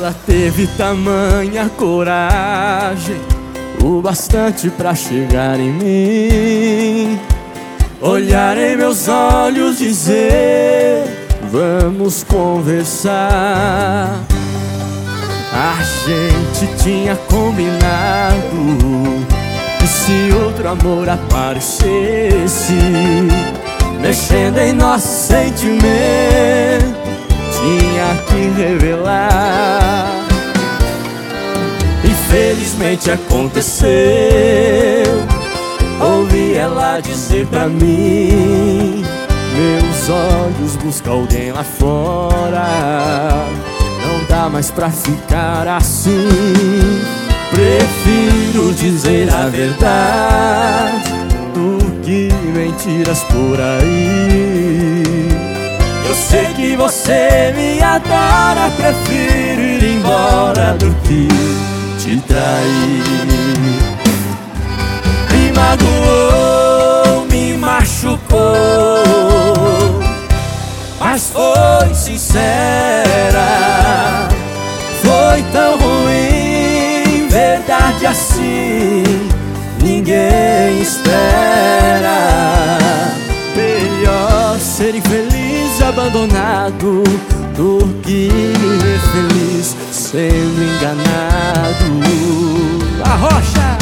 Ela teve tamanha coragem, o bastante pra chegar em mim, olhar em meus olhos, dizer: vamos conversar. A gente tinha combinado que se outro amor aparecesse, mexendo em nosso sentimento, tinha que revelar. Infelizmente aconteceu. Ouvi ela dizer pra mim: meus olhos buscam alguém lá fora, não dá mais pra ficar assim. Prefiro dizer a verdade do que mentiras por aí. Eu sei que você me adora, prefiro ir embora do que te trair. Me magoou, me machucou, mas foi sincera. Foi tão ruim, verdade assim, ninguém espera. Melhor ser infeliz abandonado do que viver feliz sendo enganado. Arrocha!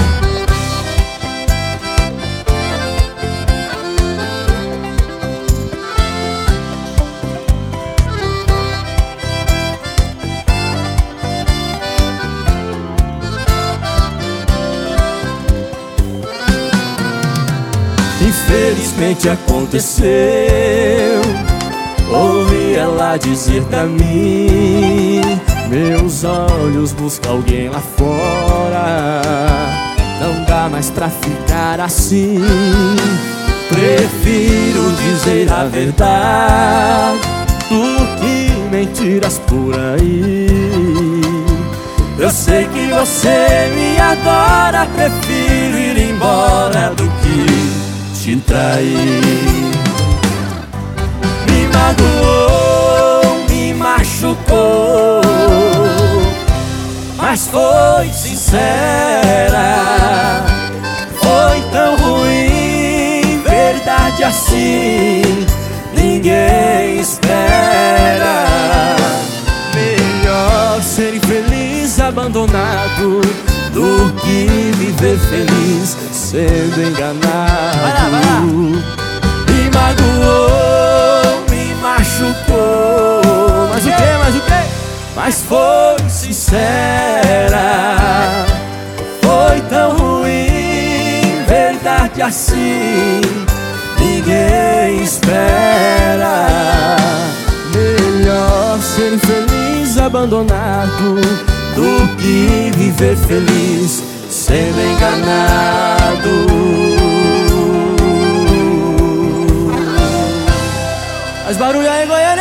Infelizmente aconteceu. Ouvi ela dizer pra mim: meus olhos buscam alguém lá fora, não dá mais pra ficar assim. Prefiro dizer a verdade do que mentiras por aí. Eu sei que você me adora, prefiro ir embora do que te trair. Me magoou, me machucou, mas foi sincera. Foi tão ruim, verdade assim, ninguém espera. Melhor ser infeliz abandonado do que viver feliz sendo enganado. Vai lá, vai lá. Me magoou, me machucou, mas o quê, mas o quê? Mas foi sincera. Foi tão ruim, verdade assim, ninguém espera. Melhor ser infeliz abandonado do que viver feliz sendo enganado. Faz barulho aí, Goiânia!